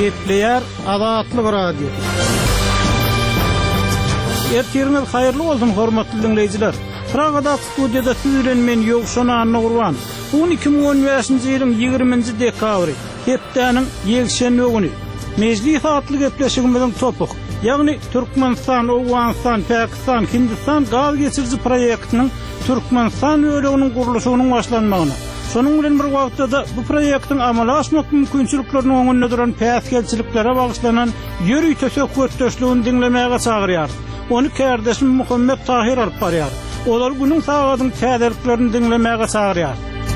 Gepleyer Adatlyk Radio. Ertiriniz hayırlı olsun hormatly dinleyijiler. Pragada studiyada siz bilen men Ýogşan Annagurban. Bu 2015-nji ýylyň 20-nji dekabry, hepdeniň ýekşenbe güni. Mejlis atly gepleşigimiziň topuk, ýagny Türkmenistan, Owganistan, Pakistan, Hindistan gaz geçirji proýektiniň Türkmenistan öýleginiň gurulşynyň başlanmagyna. Şonuň bilen bir wagtda bu proýektiň amala aşmak mümkinçiliklerini öňünde duran päsgelçiliklere bagyşlanan ýöri tösek götürüşligini dinlemäge çagyrýar. Onu kardeşim Muhammed Tahir alyp barýar. Olar günüň sagatyň täzeliklerini dinlemäge çagyrýar.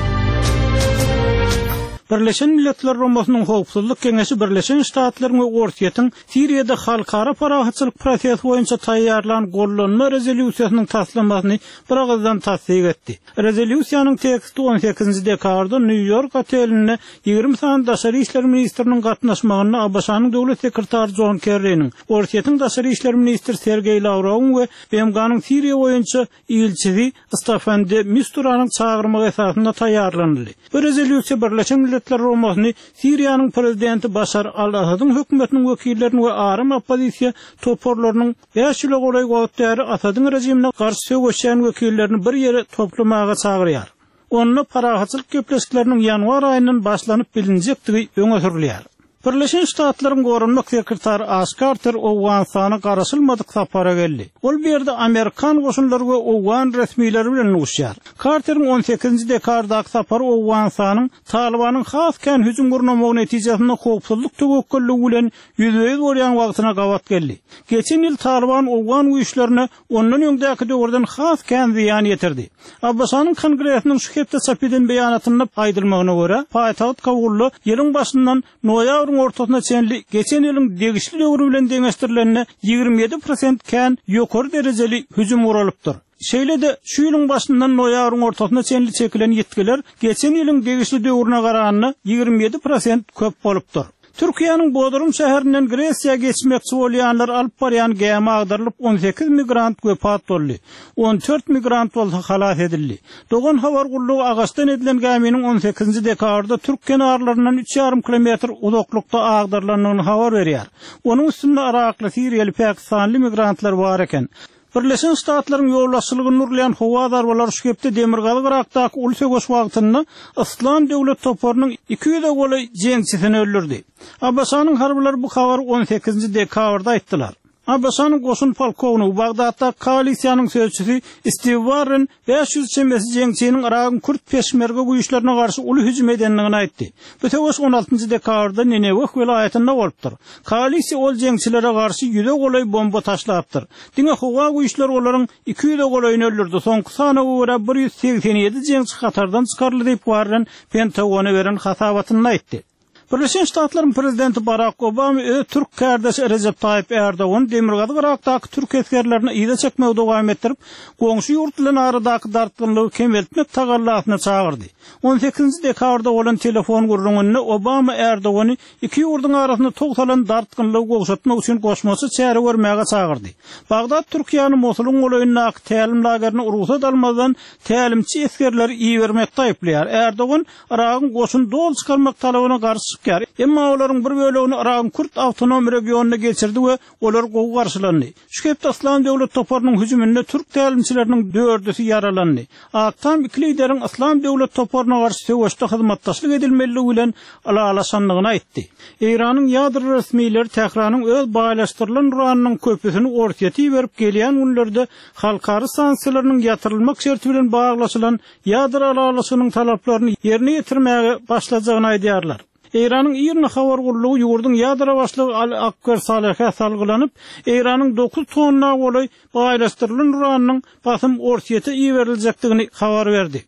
Birleşen Milletler Romasynyň Howpsuzlyk Keňeşi Birleşen Ştatlaryň we Ortaýatyň Siriýede halkara parahatçylyk prosesi boýunça taýýarlanan gollanma rezolýusiýasynyň taslamasyny bir agazdan tasdik etdi. Rezolýusiýanyň teksti 18-nji dekabrda New York oteline 20 san daşary işler ministriniň gatnaşmagyna Abaşanyň döwlet sekretary John Kerry'niň, Ortaýatyň daşary işler ministri Sergey Lavrowyň we BMG-nyň Siriýa boýunça ilçisi Staffan de Misturanyň çagyrmagy esasynda taýýarlandy. Bu rezolýusiýa Birleşen Milletler Romasyny Siriýanyň prezidenti Başar al-Asadyň hökümetiniň wekillerini we arym oppozisiýa toporlarynyň 5 ýyla golay gowatdary Asadyň rejimine garşy söýüşen wekillerini bir ýere toplamaga çagyrýar. Onu parahatçylyk gepleşikleriniň ýanwar aýyndan başlanyp bilinjektigi öňe sürilýär. Birleşen Ştatlaryň gorunmak sekretary Ash Carter Owganistana garaşylmadyk sapara geldi. Ol berde Amerikan goşunlary we Owgan resmiýetleri bilen uguşýar. Carteriň 18-nji dekabrdaky sapary Owganistanyň Talibanyň hasken hüjüm gurulmagy netijesinde howpsuzlyk töwekkülligi bilen ýüzüňiz bolýan wagtyna gawat geldi. Geçen ýyl Taliban Owgan güýçlerini ondan öňdäki döwürden hasken ziýan ýetirdi. Abbasanyň Kongresiniň şu hepde çap eden beýanatyna paýdylmagyna görä, paýtagat Kabully ýylyň başyndan noýabryň ortasına çenli geçen ýylyň degişli döwrü bilen deňeşdirilenine 27% kän ýokary derejeli hüjüm uralypdyr. Şeýle-de şu ýylyň başyndan noýabryň ortasına çenli çekilen ýetkiler geçen ýylyň degişli döwrüne garaganda 27% köp bolypdyr. Türkiýanyň Bodrum şäherinden Gresiýa geçmekçi bolýanlar alyp barýan gemi agdarylyp 18 migrant wepat boldy. 14 migrant bolsa halas edildi. Dogan hawar gullugy agaçdan edilen geminiň 18-nji dekabrda Türk kenarlaryndan 3,5 kilometr uzaklykda agdarylanyny hawar berýär. Onuň üstünde Irakly, Siriýeli, Pakistanly migrantlar bar eken. Birleşen Ştatlaryň ýollaşçylygyny nurlayan howa darbalary şu hepde Demirgaly Irakdaky uly sögüş wagtynda Islam döwlet toporunyň 200 golay jeňçisini öldürdi. Abbasanyň harblary bu habary 18-nji dekabrda aýtdylar. Abbasanyň goşun polkownugy Bagdatda koalisiýanyň sözçüsi Steve Warren 500 çembesi jeňçiniň Irakyň Kürt peşmerge güýçlerine garşy uly hüjüm edenligini aýtdy. Bu töwüş 16-njy dekabrda Neneweh welaýatynda bolupdyr. Koalisiýa ol jeňçilere garşy 100 golay bomba taşlapdyr. Diňe howa güýçleri olaryň 200 golaýyny öldürdi. Soňky sana görä 187 jeňçi Katardan çykarly diýip Warren Pentagona beren hasabatyny aýtdy. Birleşen Ştatlaryň prezidenti Barack Obama Türk kardeşi Recep Tayyip Erdoğan Demirgaly Irakdaky Türk eskerlerini ýyda çekmegi dowam etdirip, goňşy ýurt bilen aradaky dartgynlygy kemeltmek tagallasyna çagyrdy. 18-nji dekabrda bolan telefon gurulmagyny Obama Erdoğany iki ýurdyň arasynda togsalan dartgynlygy goşatmak üçin goşmasy çäre görmäge çagyrdy. Bagdad Türkiýanyň Mosulyň goýunyna tälim lagerini urusat almadan tälimçi eskerleri iýermekde aýplýar. Erdoğan Irakyň goşun dol çykarmak talabyna garşy emma olaryň bir bölegini Irakyň Kürt awtonom regionuna geçirdi we olar gowy garşylandy. Şu hepde Islam döwlet toporunyň hüjüminde Türk tälimçileriniň 4-üsi yaralandy. Aktam iki lideriň Islam döwlet toporunyna garşy söwüşde hyzmatdaşlyk edilmeligi bilen alalaşanlygyny aýtdy. Iranyň ýadro resmiýetleri Tehranyň öz baýlaşdyrylan uranynyň köpüsini ortaýa berip gelýän günlerde halkary sanksiýalarynyň ýatyrylmak şerti bilen baglaşylan ýadro alalaşynyň talaplaryny ýerine ýetirmäge başlajagyny aýdýarlar. İran'ın ýerine hawar gurulugy ýurdun ýadro başlygy Al-Akbar Salihä salgylanyp, İran'ın 9 tonna golay baýlaşdyrylan uranynyň basym ortaýa ýerilejekdigini habar berdi.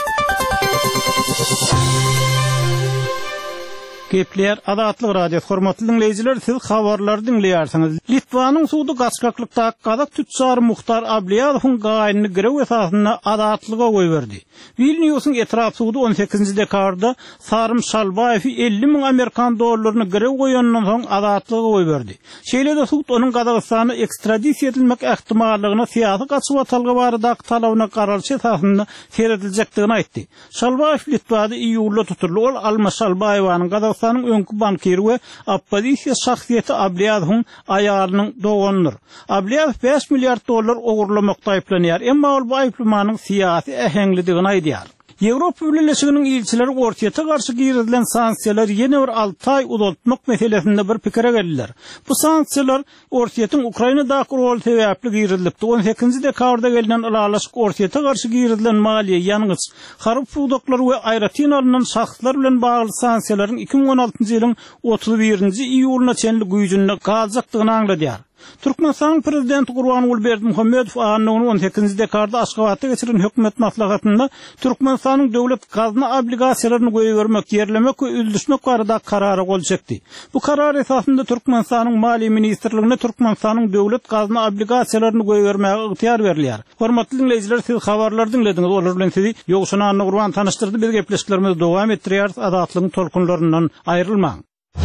Gepler Adatlyk Radio hormatly dinleyijiler, siz habarlary dinleýärsiňiz. Litvanyň suwdy gaçkaklykdaky Kazak tüçsary Muhtar Abliýadowyň gaýyny girew esasyna adatlyga goý berdi. Vilniusyň etraf suwdy 18-nji dekabrda Sarym Şalbaýew 50 000 Amerikan dollaryny girew goýandan soň adatlyga goý berdi. Şeýle-de suwd onuň Kazakstana ekstradisiýa edilmek ähtimallygyny syýasy gaçyp atalgy baradaky talabyna garaşy esasyna serediljekdigini aýtdy. Şalbaýew Litvada iýulda tutuldy. Ol Alma Şalbaýewanyň Kazakstanyň öňkü bankiri we oppozisiýa şahsiýeti Ablyazowň aýalynyň dogandyr. Ablyazov $5 milyard ogurlamakda aýplanýar. Emma ol bu aýplamanyň syýasy ähengligini aýdýar. Ýewropa Birleşiginiň ilçileri ortaýa garşy girilen sanksiýalar ýene bir 6 ay uzatmak meselesinde bir pikire geldiler. Bu sanksiýalar ortaýatyň Ukrainadaky rol sebäpli girilipdi. 18 dekabrda gelinen ulalaşyk ortaýa garşy girilen maliýe ýanyňyz, haryp pudaklar we aýratyn alynan şahslar bilen bagly sanksiýalaryň 2016-njy ýylyň 31-nji iýuluna çenli güýjünde galjakdygyny aňladýar. Türkmenistan prezidenti Gurbanguly Berdimuhammedow anyny 18 dekabrda Aşgabatda geçiren hökümet maslahatynda Türkmenistanyň döwlet gazna obligasiýalaryny goýbermek, ýerlemek we üldüşmek barada karary gol çekdi. Bu karar esasında Türkmenistanyň Maliýe ministrligine Türkmenistanyň döwlet gazna obligasiýalaryny goýbermäge ygtyar berilýär. Hormatly dinleýijiler, siz habarlar dinlediňiz. Olar bilen sizi ýogşuna Gurban tanıştyrdy. Biz gepleşiklerimiz dowam etdirýär. Adatlygyň tolkunlaryndan aýrylmaň.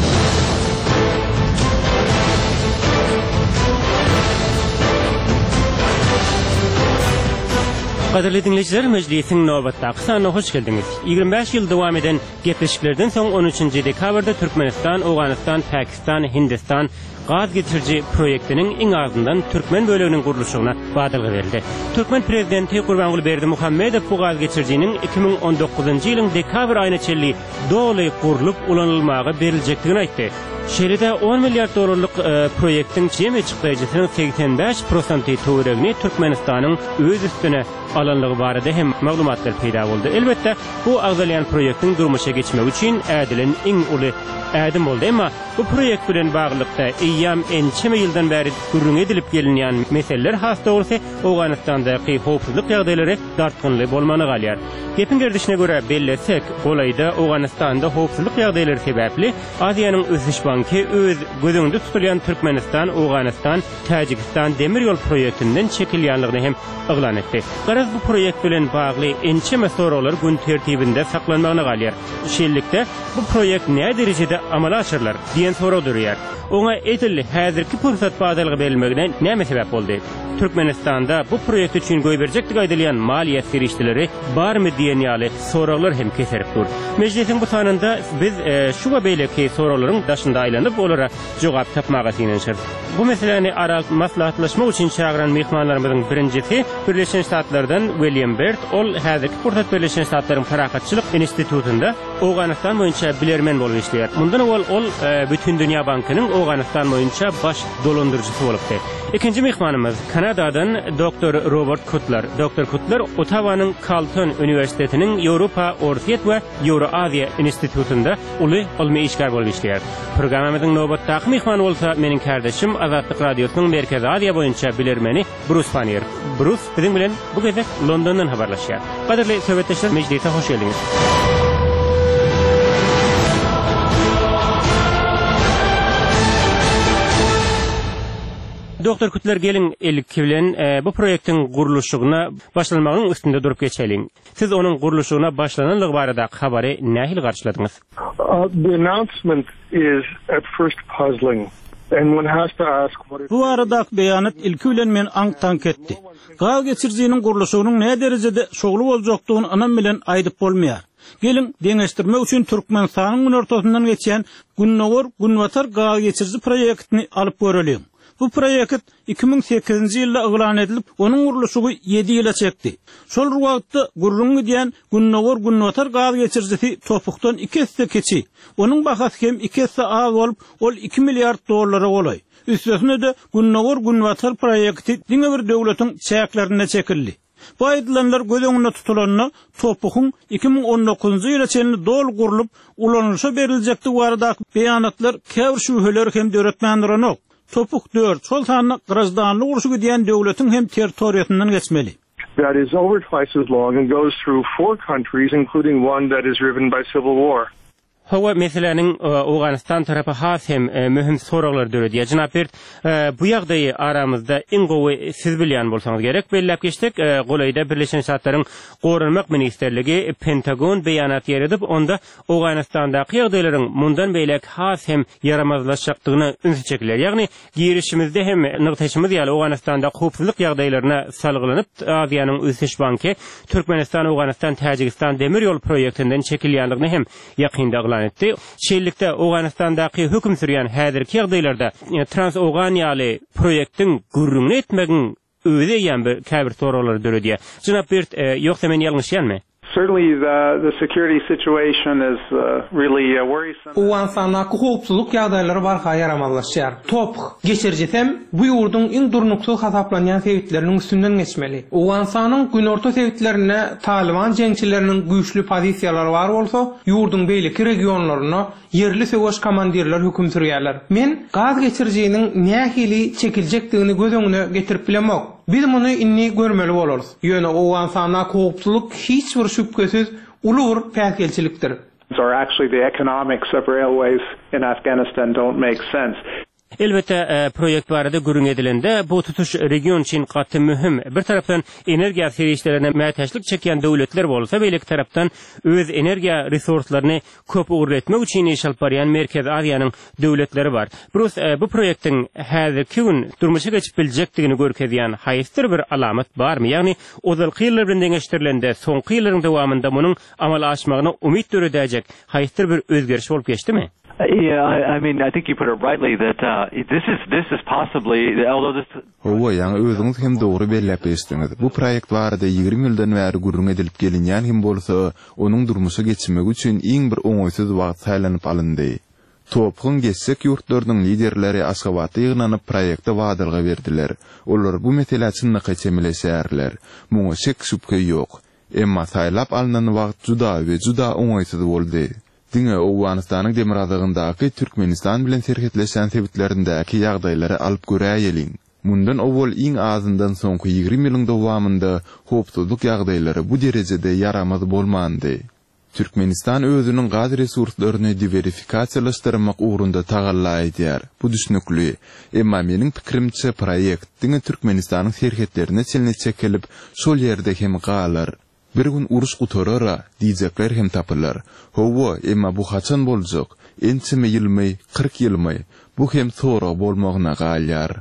Qadirli dinleyiciler, meclisin nöbetdäki sanyna hoş geldiňiz. 25 ýyl dowam eden gepleşiklerden soň 13-nji dekabrda Türkmenistan, Awganistan, Pakistan, Hindistan gaz geçirji proýektiniň iň ardyndan Türkmen böleginiň guruluşyna badalgy berildi. Türkmen prezidenti Gurbanguly Berdimuhammedow bu gaz geçirjiniň 2019-njy ýylyň dekabr aýyna çelli doly gurulup ulanylmagy berilejekdigini aýtdy. Şeýle-de $10 milyard proýektiň jeme çykdyjysynyň 85% töweregini Türkmenistanyň öz üstüne alanlygy barada hem maglumatlar peýda boldy. Elbetde bu agzalyan proýektiň durmuşa geçmek üçin ädilen iň uly ädim boldy. Emma bu proýekt bilen baglykda eýýam ençeme ýyldan bäri gürrüň edilip gelinýän meseleler hasta bolsa Awganistandaky howpsuzlyk ýagdaýlary dartgynly bolmany galýar. Gepin gerdişine göre belletsek, golayda Awganistanda howpsuzlyk ýagdaýlary sebäpli Aziýanyň ösüş banky öz gözüňde tutulýan Türkmenistan, Awganistan, Täjikistan demir ýol proýektinden çekilýänligini hem yglan etdi. Garaz bu proýekt bilen bagly ençeme soralar gün tertibinde saklanmagyna galýar. Şeýlelikde bu proýekt näme derejede amala aşyrlar diýen sora durýar. Oňa etilli häzirki pursat badalgy berilmegine näme sebäp boldy? Türkmenistanda bu proýekt üçin goýberjekdik aýdylýan maliýet serişdileri barmy diýen ýaly soralar hem keserip dur. Meclisin bu sanynda biz şu beýleki soralaryň daşynda aýlanyp olara jogap tapmaga synanýar. Bu meseleni ara maslahatlaşmak üçin çağıran mehmanlarymyzyň birincisi Birleşen Ştatlardan William Baird. Ol häzirki pursat Birleşen Ştatlaryň Tarakatçylyk institutunda Awganistan boýunça bilermen bolup işleýär. Mundan ol bütün dünýä bankynyň Awganistan boýunça baş dolandyrjysy bolupdy. İkinci mehmanymyz Kanadadan Dr. Robert Cutler. Dr. Cutler Ottawanyň Carleton Üniversitetiniň Ýewropa, Ortaýa we Ýewroaziýa institutunda uly ilmi işgär bolup işleýär. Programmamyzyň nöbetdäki mehmany bolsa meniň kardeşim Azatlyk radiosynyň Merkezi Aziýa boýunça bilermeni Bruce Panier. Bruce biziň bilen bu gezek Londondan habarlaşýar. Qadirli söhbetdeşler, meclise hoş geldiňiz. Dr. Cutler, gelin ilki bilen bu proýektiň guruluşyna başlanmagynyň üstünde durup geçelim. Siz onuň guruluşyna başlananlygy barada habary nähil garşyladyňyz? The announcement is at first puzzling. And one has to ask what it... Bu arada beýanat ilki bilen men aňtank etdi. Gaz geçirjiniň guruluşynyň näme derejede şogly boljakdygyny anam bilen aýdyp bolmaýar. Gelin deňeşdirmek üçin Türkmenistanyň ortasyndan geçen Gunnovar gaz geçirji proýektini alyp görelim. Bu proýekt 2008-nji ýylda yglan edilip, onuň guruluşy 7 ýyla çekdi. Şol wagtda gurrungy diýen Gunnovar gaz geçirjisi topukdan 2 hisse keçi. Onuň bahasy hem 2 hisse az bolup, ol $2 milyard bolay. Üstesine de Gunnovar proýekti diňe bir döwletiň çäklerine çekildi. Bu aýdylanlar göz öňünde tutulanyna topugyň 2019-njy ýyla çenli dol gurulup ulanylşa beriljekdi barada beýanatlar käbir şübheler hem döretmändirenok. Topuk 4, şol sanyny grazdanlyk uruşy diýen döwletiň hem territoriýasyndan geçmeli. That is over twice as long and goes through 4 countries, including one that is riven by civil war. Hawa meseleniň Awganistan tarapy has hem mühim soralar döredýär. Jynap Bert, bu ýagdaýy aramyzda iň gowy siz bilýän bolsaňyz gerek. Bellep geçdik, golayda Birleşen Ştatlaryň Gorunmak Ministerligi Pentagon beýanat ýeredip, onda Awganistandaky ýagdaýlaryň mundan beýlek has hem yaramazlaşjakdygyny ünsü çekilýär. Ýagny girişimizde hem nyktaşymyz ýaly Awganistanda howpsuzlyk ýagdaýlaryna salgylanyp, Aziýanyň ösüş banky Türkmenistan, Awganistan, Täjikistan demir ýol proýektinden çekilýänligini hem ýakynda elan etdi. Şeýlelikde Awganistandaky höküm sürýän häzirki ýagdaýlarda Trans-Awgan ýaly proýektiň gurrungy etmegiň öýde ýa bir käbir soralar döredýär. Jynap Bert, ýoksa men ýalňyşýanmy? Certainly the security situation is really worrisome. Awganistandaky howpsuzlyk ýagdaýlary barha ýaramallaşýar. Top geçirjesem bu ýurdun iň durnukly hasaplanýan sebäpleriniň üstünden geçmeli. Awganistanyň günorta sebäplerine Taliban jeňçileriniň güýçlü pozisiýalary bar bolsa, ýurdun beýleki regionlaryna yerli söwüş komandirler höküm sürýärler. Men gaz geçirjeginiň nähili çekiljekdigini göz öňüne getirip bilemok. Biz muny inni görmeli bolarys. Ýöne Awganistandaky howpsuzlyk hiç bir şüphesiz ulu bir päsgelçilikdir. Or actually the economics of railways in Afghanistan don't make sense. Elbette proyekt barada gürün edilende bu tutuş region için katı mühim. Bir taraftan energiya serişlerine mätäçlik çeken döwletler bolsa, beýleki tarapdan öz energiya resurslarını köp uğurletmek için iş alyp barýan Merkez Aziýanyň döwletleri bar. Bu proýektiň häzirki gün durmuşa geçip biljekdigini görkezýän haýysdyr bir alamat barmy? Ýagni ozalky ýyllar bilen deňeşdirilende soňky ýyllaryň dowamında munyň amal aşmagyna umyt döredäjek haýysdyr bir özgeriş bolup geçdimi? Yeah, I mean, I think you put it rightly that this is possibly, although this. Owa ýa-ni özüňiz hem dogry belläp ýetdiňiz. Bu proýekt barada 20 ýyldan bäri gurrun edilip gelinýän hem bolsa, onuň durmuşa geçmek üçin iň bir oňoýsuz wagt saýlanyp alyndy. Topgun geçsek ýurtlarynyň liderleri Aşgabatda ýygnanyp proýekte wadylga berdiler. Olar bu mesele çynnyka çemeleşärler. Muňa şek şüphe ýok. Emma saýlap alynan wagt juda oňoýsuz boldy. Diňe Awganistanyň demiradygyndaky Türkmenistan bilen serhetleşen sebäplerindäki ýagdaýlary alyp göräýeliň. Mundan owal iň azyndan soňky 20 ýylyň dowamında howpsuzlyk ýagdaýlary bu derejede yaramaz bolmandy. Türkmenistan özüniň gaz resurslaryny diversifikasiýalaşdyrmak ugrunda tagalla edýär. Bu düşnükli. Emma meniň pikirimçe proýekt diňe Türkmenistanyň serhetlerine çelne çekilip şol ýerde hem galar. Bir gün uruş gutarara diýjekler hem tapylar. Howa, emma bu haçan boljak? Ençime ýylmy, 40 ýylmy. Bu hem sonra bolmagyna galýar.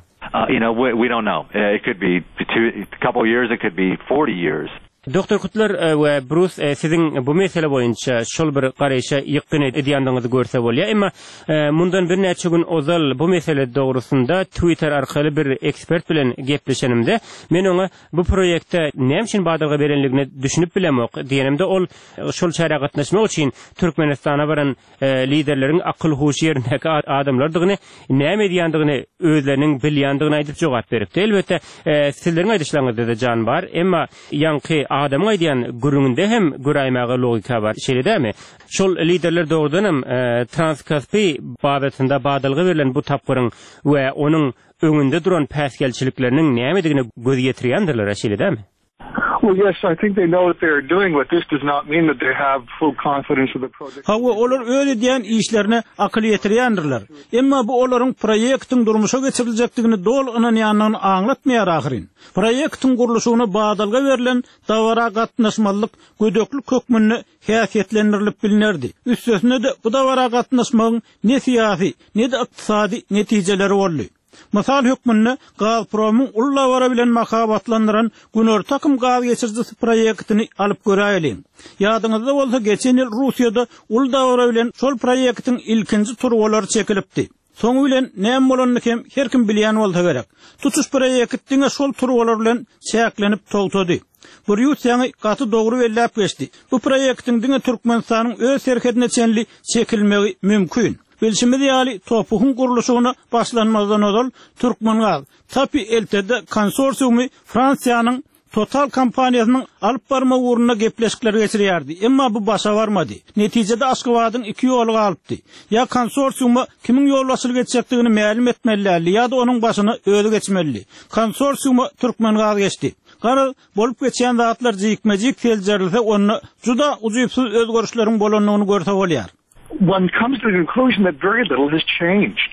We don't know. It could be a couple of years, it could be 40 years. Doktor Kutlar we Bruce sizin bu mesele boýunça şol bir garaýşa ýykyn edýändiňizi görse bolýar. Emma mundan bir näçe gün ozal bu mesele dogrusunda Twitter arkaly bir ekspert bilen gepleşenimde men oňa bu proýekte näme üçin badalga berenligini düşünüp bilemok diýenemde ol şol çara gatnaşmak üçin Türkmenistana baran liderleriň akıl hoşy ýerindäki adamlardygyny näme edýändigini özleriniň bilýändigini aýdyp jogap beripdi. Elbette sizleriň aýdyşlaryňyzda da jan bar, emma ýanky adam aýdýan gürüňinde hem göräýmäge logika bar. Şeýledämi? Şol liderler dogrudan hem Transkaspi babetinde badalga berilen bu tapgyryň we onuň öňünde duran päsgelçilikleriniň nämedigini göz ýetirýändirler, şeýledämi? Well, yes, I think they know what they're doing, but this does not mean that they have full confidence of the project. Hawa olar öyle diýen işlerine akıl ýetirýändirler. Emma bu olaryň proýektiň durmuşa geçiriljekdigini dol ynanýanyny aňlatmaýar ahyryn. Proýektiň guruluşyna badalga berilen dawara gatnaşmalyk gödöklü kökmünni häsiýetlendirilip bilinerdi. Üstesine de bu dawara gatnaşmagyň ne siýasy, ne de ykdysady netijeleri boldy. Masal hükmünne Gazprom'un ullavara bilen makabatlandıran Günör takım gaz geçirjisi proyektini alıp göräýeliň. Ýadyňyzda bolsa geçen ýyl Russiýada ullavara bilen şol proyektiň ilkinji turwalary çekilipdi. Soňu bilen näme bolanyny hem her kim bilýän bolsa gerek. Tutuş proyektiňe şol turwalar bilen çäklenip togtady. Bu ýurtýany gaty dogry belläp geçdi. Bu proyektiň diňe Türkmenistanyň öz serhetine çenli çekilmegi mümkin. Bilşimiz ýaly topugyň guruluşyna başlanmazdan ozal Türkmengal Tapi eltede konsorsiumy Fransiýanyň Total kompaniýasynyň alyp barma uğruna gepleşikler geçirýärdi. Emma bu başa barmady. Netijede Aşgabatyň 2 ýoly galypdy. Ya konsorsiuma kimiň ýolbaşylyk etjekdigini ma'lum etmeli, ya da onuň başyna öýle geçmeli. Konsorsiuma Türkmengal geçdi. Gara bolup geçen zatlar jikmejik teljerilse onu juda uzypsyz özgörüşleriň bolanyny görse bolýar. One comes to the conclusion that very little has changed.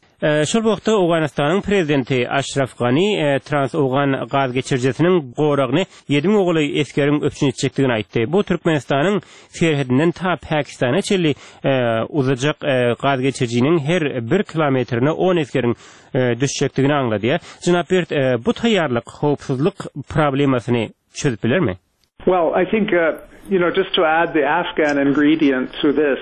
Şol wagtda Awganistanyň prezidenti Ashraf Ghani Trans-Awgan gaz geçirjesiniň goragyny 7 oğly eskeriň öpüşini çekdigini aýtdy. Bu Türkmenistanyň serhedinden ta Pakistana çelli uzajak gaz geçirjiniň her 1 kilometrine 10 eskeriň düşjekdigini aňlady. Jynap Bert, bu taýýarlyk howpsuzlyk problemasyny çözüp bilermi? Well, I think Just to add the Afghan ingredient to this,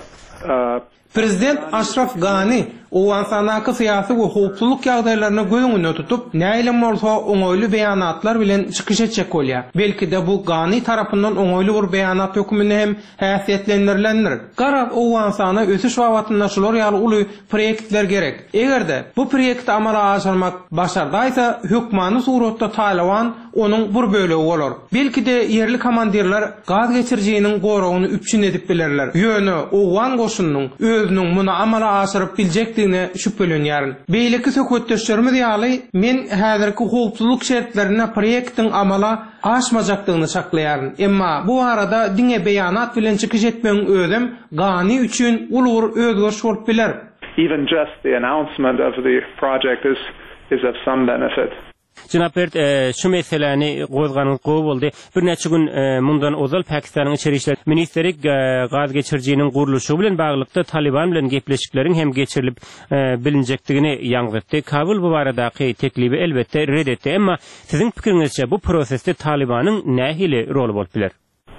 Prezident Ashraf Ghani Owansanaky syýasy we howpsuzlyk ýagdaýlaryna göňüne tutup, näýlem bolsa oňoýly beýanatlar bilen çykyş etjek bolýar. Belki de bu Ghani tarapyndan oňoýly bir beýanat hökmüne hem häsiýetlendirilendir. Garaz Owansana ösüş wagtyndaşylar ýaly uly proýektler gerek. Egerde bu proýekti amala aşyrmak başardaýsa, hökmany suratda Taliban onuň bir bölegi bolar. Belki de yerli komandirler gaz geçirjiginiň goragyny üpçün edip bilerler. Ýöne Owan goşunynyň özüniň muny amala aşyryp biljekdigine şüphelenýär. Beýleki söhbetdeşlerimiz ýaly men häzirki howpsuzlyk şertlerine proýektiň amala aşmajakdygyny saklaýaryn. Emma bu arada diňe beýanat bilen çykyş etmegiň özüm Ghani üçin ulur özgörüş bolup biler. even just the announcement of the project is of some benefit. Jynap Bert, şu meseleni gozganyň gowy boldy. Bir neçe gün mundan ozal Pakistanyň içeri işler ministeri gaz geçirjiginiň guruluşy bilen baglykda Taliban bilen gepleşikleriň hem geçirilip bilinjekdigini ýaňyratdy. Kabul bu baradaky teklibi elbetde red etdi. Emma siziň pikiriňizçe bu prosesde Talibanyň nähili rolu bolup biler?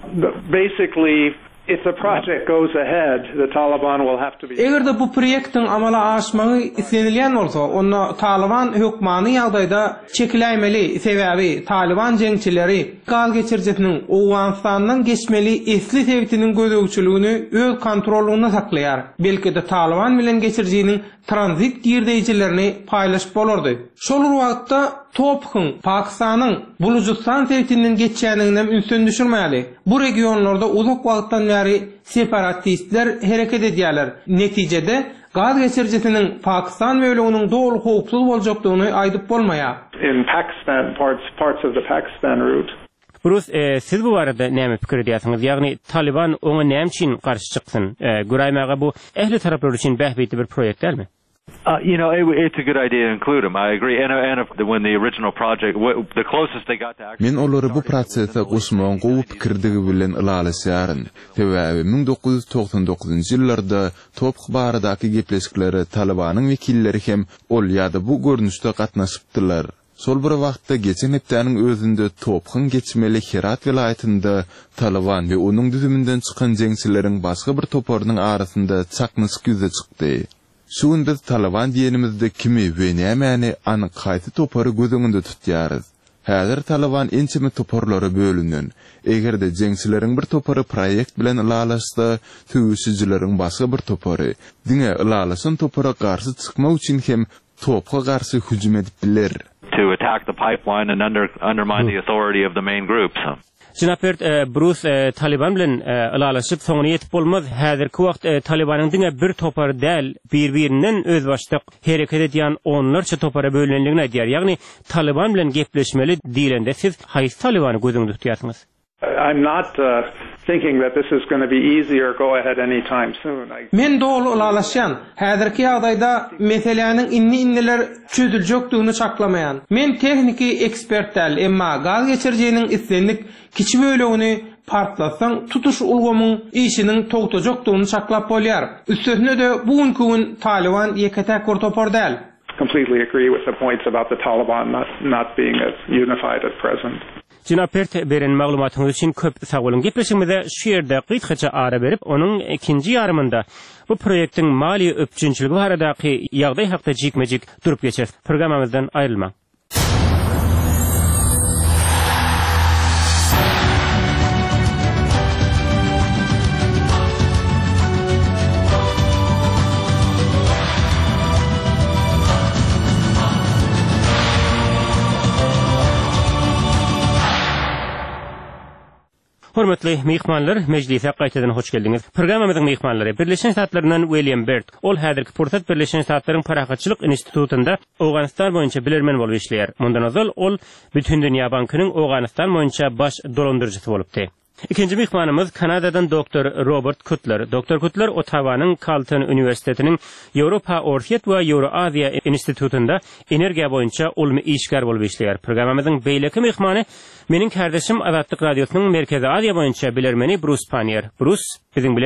Basically, if the project goes ahead, the Taliban will have to be... Egerde bu proýektiň amala aşmagy istenilýän bolsa, onu Taliban hökmany ýagdaýda çekilämeli. Sebäbi Taliban jeňçileri gaz geçirjeginiň Owganistanyň geçmeli esli sebitiniň gözegçiligini öz kontrolugyna saklaýar. Belki de Taliban bilen geçirjeginiň tranzit girdeýijilerini paýlaşyp bolardy. Şol wagtda Topkyň Pakistanyň Bulujistan sebitiniň geçýändigini ünsün düşürmäli. Bu regionlarda uzak wagtdan bäri separatistler hereket edýärler. Netijede gaz geçirjisiniň Pakistan bölüginiň dolu howpsuz boljakdygyny aýdyp bolmaýar. In Pakistan, parts of the Pakistan route. Bruce, siz bu barada näme pikir edýärsiňiz? Ýagny Taliban oňa näme üçin garşy çyksyn? Güraýmaga bu ähli taraplar üçin bähbetli bir proýekt dälmi? It's a good idea to include them. I agree. And when the original project, the closest they got to actually... Men olary bu prosesde gusmagyň gowy pikirdigi bilen ılalasýaryn. Sebäbi 1999-njy ýyllarda Topky baradaky gepleşikleri Talibanyň wekilleri hem ol ýa-da bu görnüşde gatnaşypdylar. Sol bir wagtda geçen hepdäniň özünde Topkyň geçmeli Herat vilayetinde Taliban we onuň düzümünden çykan jeňçileriň başga bir toparynyň arasynda çaknyşyk ýüze çykdy. Şuň biz Taliban diýenimizde kimi we nämäni anyk gaýty topary gözüňde tutýarys. Häzir Taliban ençimi toparlary bölünden. Egerde jeňçileriň bir topary proýekt bilen ılalaşsa, tügüşijileriň başga bir topary diňe ılalaşan topara garşy çykmak üçin hem Topga garşy hüjüm edip biler. To attack the pipeline and undermine the authority of the main groups. Jynap Bert, Bruce Taliban bilen ılalaşyp soňuna ýetip bolmaz. Häzirki wagt Talibanyň diňe bir topar däl, bir-birinden öz başlyk hereket edýän onlarça topara bölünenligini aýdýar. Ýagny Taliban bilen gepleşmeli diýilende siz haýsy Talibany gözüňde tutýarsyňyz? I'm not thinking that this is going to be easy or go ahead anytime soon. Men dolu ulalaşan, häzirki ýagdaýda meseleniň inni-inniler çözüljekdigini çaklamaýan. Men tekniki ekspert däl, emma gaz geçirjiginiň islenlik kiçi bölegini partlasaň tutuş ulgamyň işiniň togtajakdygyny çaklap bolýar. Üstüne de bugünkü gün Taliban ýeketäk bir topar däl. Completely agree with the points about the Taliban not being as unified at present. Jynap Bert, beren maglumatyňyz üçin köp sag bolun. Gepleşigimizde şu ýerde gıýtgaça ara berip, onuň ikinji ýarymynda bu proýektiň mali öpçünçiligi baradaky ýagdaý hakda jikmejik durup geçer. Programamyzdan aýrylma. Hormatly mehmanlar, mejlise gaýtadan hoş geldiňiz. Programamyzyň mehmanlary Birleşen Ştatlaryndan William Bert. Ol häzirki Pursat Birleşen Ştatlaryň Parahatçylyk institutunda Owganistan boýunça bilermen bolup işleýär. Mundan ozal ol Bütün Dünýä Bankynyň Owganistan boýunça baş dolandyrjysy bolupdy. İkinci mehmanımız Kanadadan Dr. Robert Cutler. Dr. Cutler Ottawanyň Carleton Üniversitetiniň Ýewropa Orkiýet we Ýewroaziýa institutunda energiýa boýunça ulmy işgär bolup işleýär. Programamyzyň beýleki mehmany meniň kardeşim Azatlyk radiosynyň Merkezi Aziýa boýunça bilermeni Bruce Panier. Bruce biziň bilen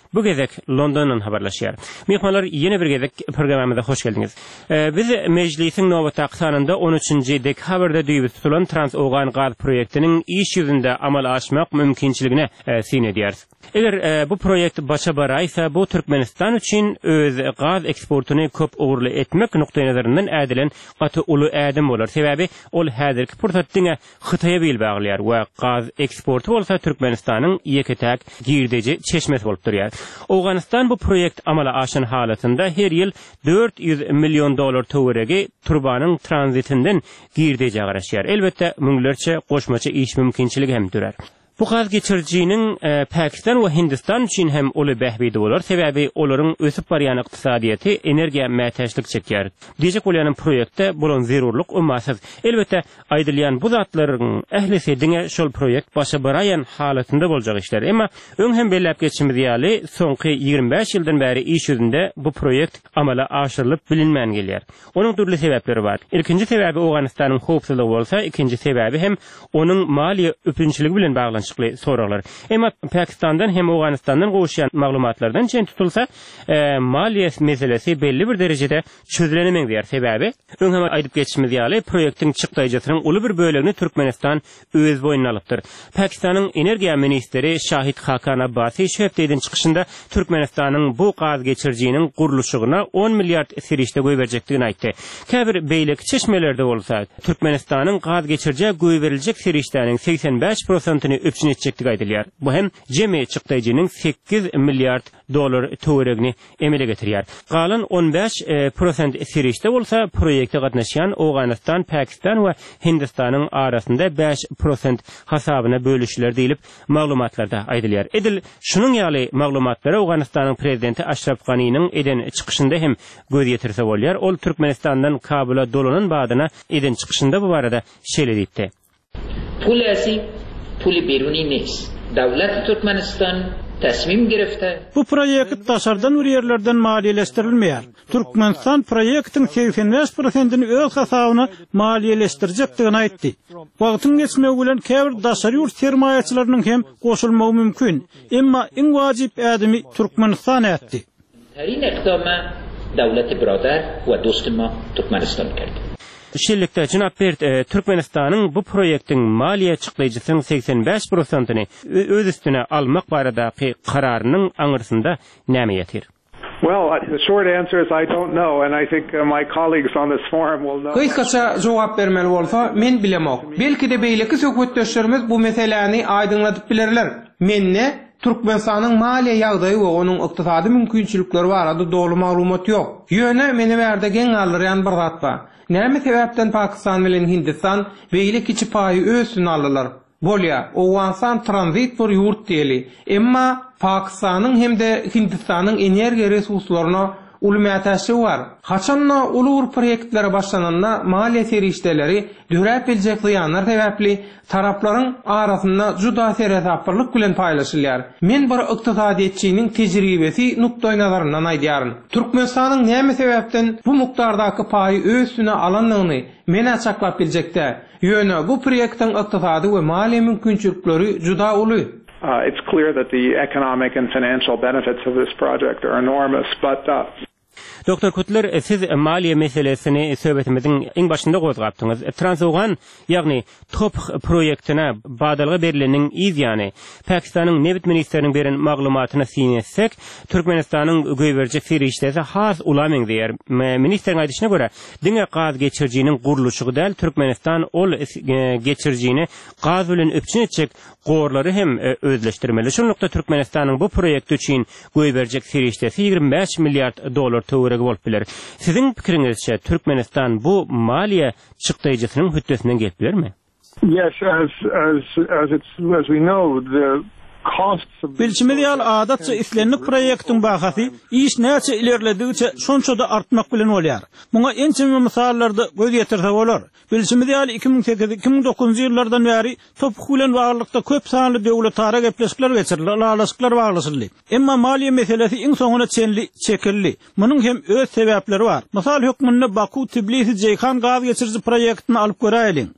bu gezek Londondan haberleşýär. Mehmanlar ýene bir gezek programamyza hoş geldiniz. Biz meclisin nowat aqsanynda 13-nji dekabrda düýüp tutulan Trans-Ogan gaz proýektiniň iş ýüzünde amal aşmak mümkinçiligine sin edýäris. Eger bu proýekt başa baraýsa, bu Türkmenistan üçin öz gaz eksportuny köp uğurlu etmek nokta nazarından ädilen gaty uly ädim bolar. Sebäbi ol häzirki pursatdyňa Hytaýa bel baglaýar we gaz eksportu bolsa Türkmenistanyň ýeketäk girdeji çeşmesi bolup durýar. Awganistan bu proýekt amala aşan halatynda her ýyl $400 milyon töweregi turbanyň tranzitinden girdeji garaşýar. Elbetde müňlerçe goşmaça iş mümkinçiligi hem dürer. Bu gaz geçirjiniň Pakistan we Hindistan üçin hem uly behbidi bolar. Sebäbi olaryň ösüp barýan ykdysadyýaty energiýa mätäçlik çekýär. Dejek bolýan proýektde bolan zerurluk ummasyz. Elbetde aýdylýan bu zatlaryň ählisi diňe şol proýekt başa baraýan halatynda boljak işler. Emma öň hem belläp geçmemiz ýaly soňky 25 ýyldan bäri iş ýüzünde bu proýekt amala aşyrylyp bilinmän gelýär. Onuň türlü sebäpleri bar. Ilkinji sebäbi Awganistanyň howpsuzlygy bolsa, ikinji sebäbi hem onuň maliýe öpünçiligi bilen baglanýar soralar. Emma Pakistandan hem Awganistandan goşýan maglumatlardan çen tutulsa, maliýe meselesi belli bir derejede çözülenemeň diýer. Sebäbi öň hem aýdyp geçmemiz ýaly proýektiň çykdaýjasynyň uly bir bölegini Türkmenistan öz boýuna alypdyr. Pakistanyň energiýa ministeri Şahid Hakan Abbasi şeýdin çykyşynda Türkmenistanyň bu gaz geçirjiniň guruluşyna 10 milliard sirişde goý berjekdigini aýtdy. Käbir beýleki çeşmelerde bolsa, Türkmenistanyň gaz geçirje goý beriljek sirişdäniň 85%-ni öpçün etjekdigi aýdylýar. Bu hem jemi çykdaýjynyň $8 milliard töweregini emele getirýär. Galan 15% sirişde bolsa, proýekde gatnaşýan Awganistan, Pakistan we Hindistanyň arasynda 5% hasabyna bölüşler diýilip maglumatlarda aýdylýar. Edil şunyň ýaly maglumatlary Awganistanyň prezidenti Ashraf Ghani'niň eden çykyşynda hem göz ýetirse bolýar. Ol Türkmenistandan Kabula dolanan badyna eden çykyşynda bu barada şeýle diýdi. پول بیرونی نیست. دولت ترکمنستان تصمیم گرفته. Bu proýekt daşardan ýerlerden maliýeleşdirilmeýär. Türkmenistan proýektiň 85%-ni öz hasabyna maliýeleşdirjekdigini aýtdy. Wagtyň geçmegi bilen käbir daşary ýurt sermaýaçylarynyň hem goşulmagy mümkin. Emma iň wajyp ädimi Türkmenistan etdi. Tarin iqdama dawlat birodar we dost ma Türkmenistan kerdi. Şeýlelikde Jynap Bert Türkmenistanyň bu proýektiň maliýe çykdaýjysynyň 85%-ni öz üstüne almak baradaky kararynyň aňyrsynda näme ýetir? Well, the short answer is I don't know, and I think my colleagues on this forum will know. Kısaca jogap bermeli bolsa, men bilemok. Belki de beýleki söhbetdeşlerimiz bu meseleni aýdynlatyp bilerler. Menne Türkmenistanyň maliýe ýagdaýy we onuň ykdysady mümkinçilikleri barada dogry maglumat ýok. Ýöne meni berde geň aldyrýan bir zat bar. Näme sebäpden Pakistan bilen Hindistan beýle kiçi paýy ösüni aldylar? Bolýa, Awganistan tranzit bir ýurt diýeli. Emma Pakistanyň hemde Hindistanyň energiýa resurslaryna uly mätäçligi bar. Haçanna ulur proýektlere başlananda maliýe serişdeleri döräp biljek ýanlar sebäpli taraplaryň arasynda juda serhesaplyk bilen paýlaşylýar. Men bir ykdysadyetçiniň tejribesi nukdaý nazaryndan aýdýaryn. Türkmenistanyň näme sebäpden bu mukdardaky paýy ösüne alanlygyny men açaklap biljekde. Ýöne bu proýektiň ykdysady we maliýe mümkinçilikleri juda uly. It's clear that the economic and financial benefits of this project are enormous, but Dr. Kutler, siz maliýe meselesini söhbetimizin iň başynda gozgapdyňyz. Trans-Ogan, ýagny top proýektine badalga berileniň ýany Pakistanyň Nebit ministeriniň beren maglumatyna sinetsek, Türkmenistanyň göýberjek firişdesi has ulamaň diýer. Ministeriň aýdyşyna görä, diňe gaz geçirjiniň guruluşy däl Türkmenistan ol geçirjini gaz bilen öpçün etjek gorlary hem özleşdirmeli. Şonlukda Türkmenistanyň bu proýekt üçin göýberjek firişdesi $25 milliard töweregi bolup biler. Siziň pikiriňizçe Türkmenistan bu maliýe çykdaýjysynyň hüddesinden gelip bilermi? Yes, as we know, the Bilçimiz ýaly adatça islenlik proýektiň bahasy iş näçe ilerledigiçe şonçada artmak bilen bolýar. Muňa ençemi misallarda göz ýetirse bolar. Bilçimiz ýaly 2008-2009 ýyllardan bäri topuk bilen baglykda köp sanly döwletlara gepleşikler geçirildi, alalaşyklar baglaşyldy. Emma maliýe meselesi iň soňuna çekildi. Munyň hem öz sebäpleri bar. Mysal hökmünde Baku, Tbilisi, Ceyhan gaz geçirji proýektini alyp göräýin.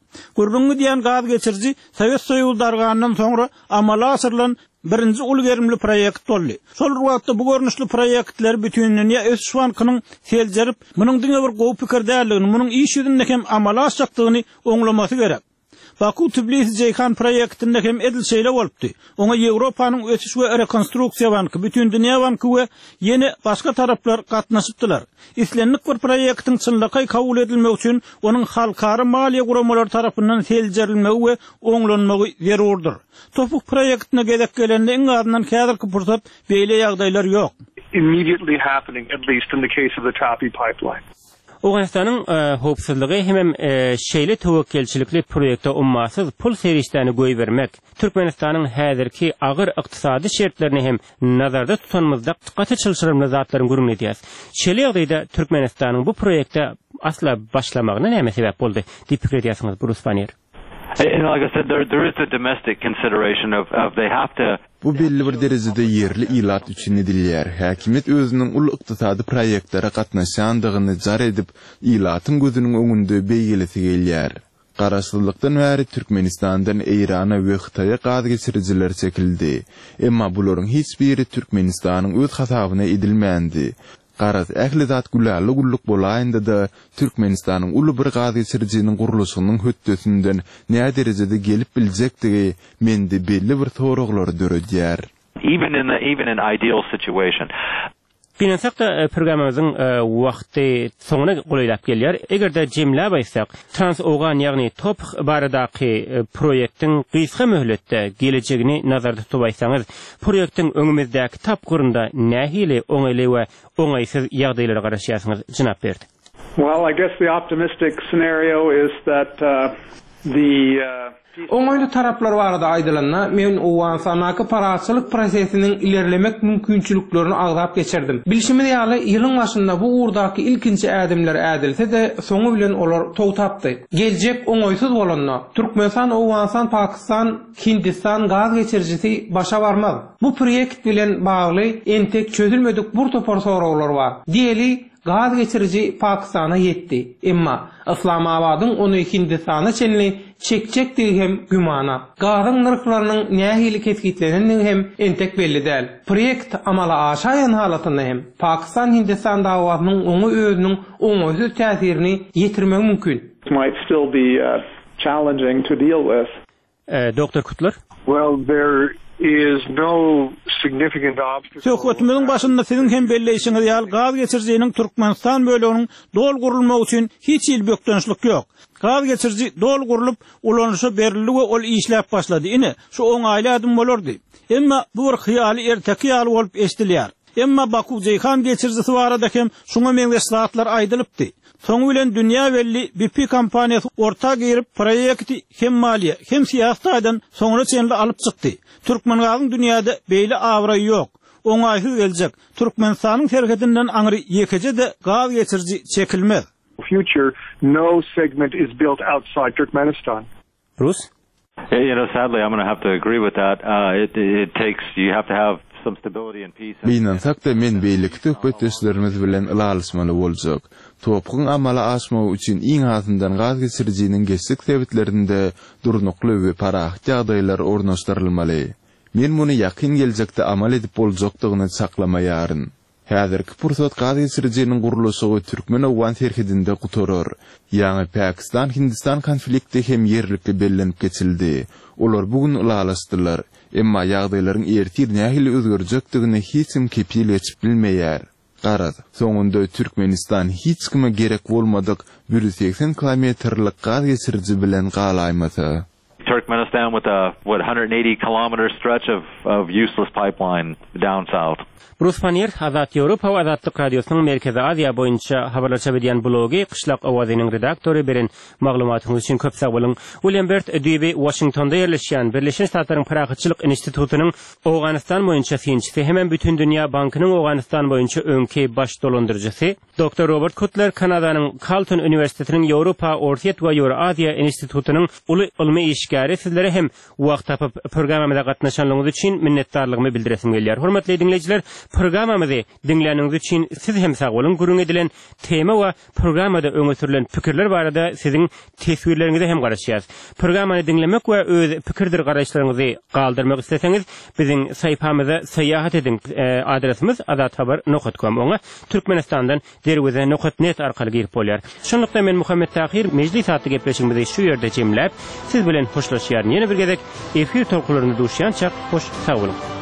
Gurrungy diýen gaz geçirji Sovet Soýuzy dargandan soňra amala asyrlan birinji ulgerimli proýekt boldy. Şol wagtda bu görnüşli proýektler bütün dünýä ösüş bankynyň seljerip, munyň diňe bir gowy pikir däldigini, munyň iş ýüzünde hem amala asjakdygyny oňlamasy gerek. Baku Tbilisi Ceyhan proyektinde hem edilşeyle bolupdy. Oňa Ýewropanyň ösüş we rekonstruksiýa banky, bütün dünýä banky we ýene başga taraplar gatnaşypdylar. İslenlik bir proyektiň çynlygy kabul edilmek üçin onuň halkara maliýe guramalary tarapyndan seljerilmegi we oňlanmagy zerurdur. Topuk proyektine gezek gelende iň azyndan häzirki pursat beýle ýagdaýlar ýok. Immediately happening, at least in the case of the Tapi pipeline. Oňaňyň howpsuzlygy hem şeýle tewekkelçilikli proýekte ummasyz pul serişlerini goý bermek, Türkmenistanyň häzirki agyr ykdysady şertlerini hem nazarda tutanmazda diqqaty çylşyrymly zatlaryň gurun edýär. Şeýle ýagdaýda Türkmenistanyň bu proýekte asla başlamagyna näme sebäp boldy? Diýip pikir edýärsiňiz, Bruce Vanier. And like I said, there is the domestic consideration of they have to. Bu belli bir derejede yerli ilat üçin edilýär. Häkimet özüniň ul ykdysady proýektlere gatnaşandygyny jar edip, ilatyň gözüniň öňünde beýgelesi gelýär. Garaşlylykdan bäri Türkmenistandan Eýrana we Hytaýa gaz geçirjiler çekildi. Emma bularyň hiç biri Türkmenistanyň öz hasabyna edilmendi. Garaz ähli zat güläli gulluk bolaýynda da Türkmenistanyň uly bir gaz geçirjiniň gurulşynyň hötdesinden näme derejede gelip biljekdigi mende belli bir soraglary döredýär. Even in ideal situation. Bilensekde programımızın wagty soňuna goýlap gelýär. Egerde jemläp aýtsak, Transogan ýagny top baradaky proýektiň gysga möhletde gelecegini nazarda tutup aýtsaňyz, proýektiň öňümizdäki tapgyrynda nähili oňaýly we oňaýsyz ýagdaýlara garaşýarsyňyz jynap berdi. Well, I guess the optimistic scenario is that Oňaýly taraplar barada aýdylanna men Owansanaky paraçylyk prosesiniň ilerlemek mümkinçiliklerini agzap geçirdim. Bilişimi ýaly ýylyň başynda bu urdaky ilkinji ädimler ädilse de soňu bilen olar towtapdy. Geljek oňaýsyz bolanna Türkmenistan, Owansan, Pakistan, Hindistan gaz geçirjisi başa barmaz. Bu proýekt bilen bagly entek çözülmedik bir topar soraglar bar. Diýeli gaz geçirji Pakistana yetdi. Emma Islamabadyň ony Hindistana çenli çekçekdi hem gümana. Gazyň narklarynyň nähili keskitlenini hem entek belli däl. Proýekt amala aşaýan halatynda hem Pakistan Hindistan dawatynyň oňa özüniň oňaýsyz täsirini ýetirmek mümkin. it might still be challenging to deal with. Dr. Kutler? Well, there is no significant obstacle. Söhbetimiziň başynda siziň hem belleýişiňiz ýaly gaz geçirjiniň Türkmenistan bölегiniň dol gurulmagy üçin hiç ilbekdençlik ýok. Gaz geçirji dol gurulup ulanışa berildi we ol işläp başlady. Ine şu oňaýly adym bolardy. Emma bu bir hyýaly erteki ýaly bolup eşdilýär. Emma Baku Ceyhan geçirjisi barada hem şuňa meňzeşatlar aýdylypdy. Soňu bilen dünýä belli BP kompaniýasy ortak girip proýekti hem maliýe hem siýasatydan soňra çenli alyp çykdy. Türkmengazyň dünýäde beýle awry ýok. Oňaýsyz geljek. Türkmenistanyň serhetinden aňry ýekeje de gaz geçirji çekilmez. Future, no segment is built outside Turkmenistan. Bruce? Sadly, I'm going to have to agree with that. It takes, you have to have some stability and peace. Beýnansak da men beýlik töhbetdeşlerimiz bilen ılalysmaly boljak. Topugyň amala aşmagy üçin iň azyndan gaz geçirjiniň geçik sebeplerinde durnukly we parah ýagdaýlar ornaşdyrylmaly. Men muny ýakyn geljekde amal edip boljakdygyny saklamaýaryn. Häzirki pursat gaz geçirjiniň gurulşy Türkmen Owan serhedinde gutarır. Ýani Pakistan Hindistan konflikti hem ýerlikli bellenip geçildi. Olar bugün ulalaşdylar. Emma ýagdaýlaryň ertir nähili özgerjekdigini hiç kim kepil geçip bilmeýär. Garaz, soňunda Türkmenistan hiç kime gerek bolmadyk 180 kilometrlik gaz geçirji bilen galaýmasy. Turkmenistan with a 180 kilometer stretch of useless pipeline down south. Bruce Vanier, Azat Ýewropa we Azatlyk radiosynyň Merkezi Aziýa boýunça habarlaşa berýän blogy Kışlak awazynyň redaktory beren maglumatyňyz üçin köp sag bolun. William Bert ödübi Washingtonda ýerleşýän Birleşen Ştatlaryň Prahyçylyk institutynyň Owganistan boýunça synçysy hem Bütün Dünýä Bankynyň Owganistan boýunça öňki baş dolandyrjysy Dr. Robert Kutler Kanadanyň Carleton Üniversitetiniň Ýewropa, Orta we Ýewra Aziýa institutynyň uly ilmi işgäri sizlere hem wagt tapıp programmada gatnaşanlygyňyz üçin minnetdarlygymı bildiresim gelýär. Hormatly dinleýijiler, programmamyzy dinleýäniňiz üçin siz hem sag bolun. Gurun edilen tema we programmada öňe sürülen pikirler barada sizin tesirleriňizi hem garaşýarys. Programmany dinlemek we öz pikirdir garaşlaryňyzy galdyrmak isteseňiz, biziň saýpamyza saýahat edin. Adresimiz azathabar.com. Oňa Türkmenistandan derweze.net arkaly girip bolýar. Şonlukda men Muhammed Tahir mejlis satly gepleşigimizi şu ýerde jemläp, siz bilen hoşlaşýar. Ýene bir gezek efir tolkularyny duşýançak hoş sag bolun.